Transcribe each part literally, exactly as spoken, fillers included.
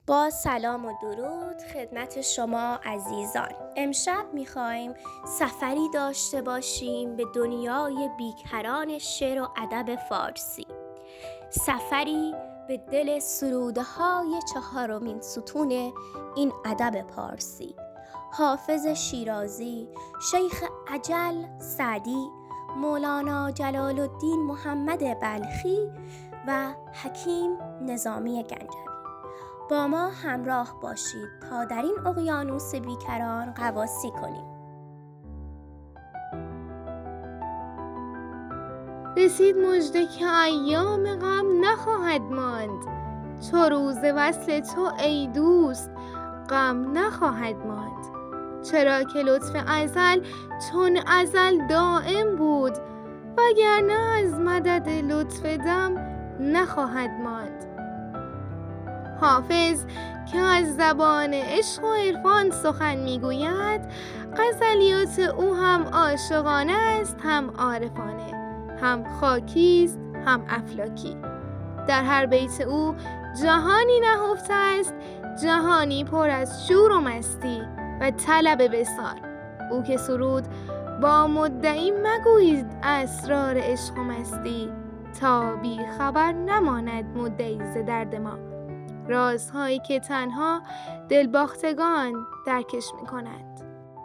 با سلام و درود خدمت شما عزیزان. امشب میخوایم سفری داشته باشیم به دنیای بیکران شعر و ادب فارسی. سفری به دل سروده های چهارمین ستون این ادب پارسی. حافظ شیرازی، شیخ اجل سعدی، مولانا جلال الدین محمد بلخی و حکیم نظامی گنجوی. با ما همراه باشید تا در این اقیانوس بیکران غواصی کنیم. رسید مژده که ایام غم نخواهد ماند، چو روز وصل تو ای دوست غم نخواهد ماند. چرا که لطف ازل چون ازل دائم بود، وگرنه از مدد لطف دم نخواهد ماند. حافظ که از زبان عشق و عرفان سخن میگوید، غزلیات او هم عاشقانه است هم عارفانه، هم خاکی است هم افلاکی. در هر بیت او جهانی نهفته است، جهانی پر از شور و مستی و طلب وصال. او که سرود با مدعی مگویید اسرار عشق و مستی، تا بی خبر نماند مدعی ز درد ما، رازهایی که تنها دلباختگان درکش می کند.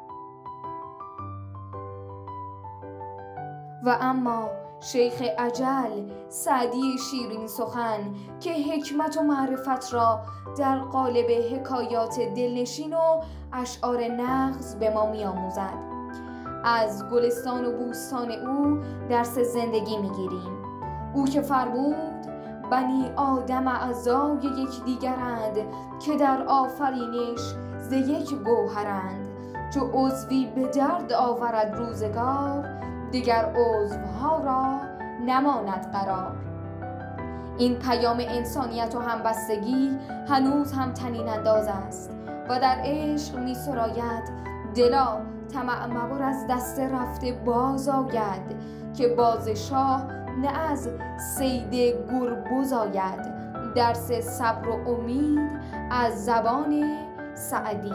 و اما شیخ اجل سعدی شیرین سخن که حکمت و معرفت را در قالب حکایات دلنشین و اشعار نغز به ما می آموزد. از گلستان و بوستان او درس زندگی می گیریم. او که فرمود بنی آدم اعضای یکدیگرند، که در آفرینش ز یک گوهرند. چو عضوی به درد آورد روزگار، دیگر عضوها را نماند قرار. این پیام انسانیت و همبستگی هنوز هم طنین انداز است و در عشق می سراید دلا طمع مبر از دست رفته باز آید، که باز شاه نه از صید گربز آید. درس صبر و امید از زبان سعدی.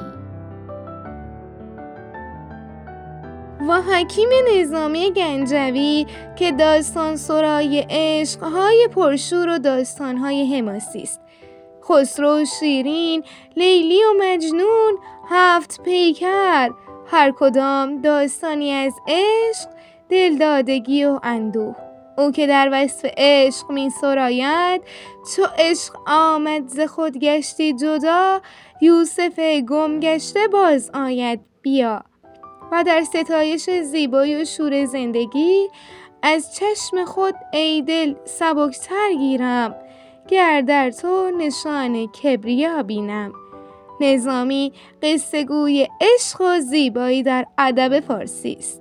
و حکیم نظامی گنجوی که داستان سرای عشقهای پرشور و داستانهای حماسی است. خسرو و شیرین، لیلی و مجنون، هفت پیکر، هر کدام داستانی از عشق، دلدادگی و اندوه. او که در وصف عشق می سراید، چو عشق آمد ز خود گشتی جدا، یوسف گم گشته باز آید بیا. و در ستایش زیبایی و شور زندگی، از چشم خود ای دل سبکتر گیرم، گر در تو نشان کبریا بینم. نظامی قصه گوی عشق و زیبایی در ادب فارسی است.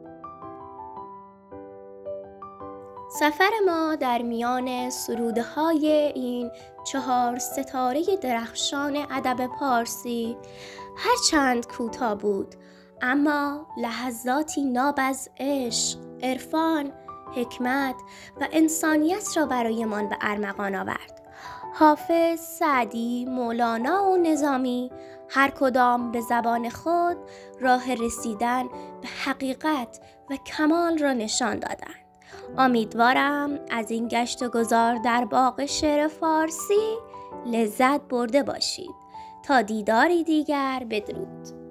سفر ما در میان سروده های این چهار ستاره درخشان ادب پارسی هرچند کوتاه بود، اما لحظاتی ناب از عشق، عرفان، حکمت و انسانیت را برایمان به ارمغان آورد. حافظ، سعدی، مولانا و نظامی هر کدام به زبان خود راه رسیدن به حقیقت و کمال را نشان دادند. امیدوارم از این گشت و گذار در باغ شعر فارسی لذت برده باشید. تا دیداری دیگر، بدرود.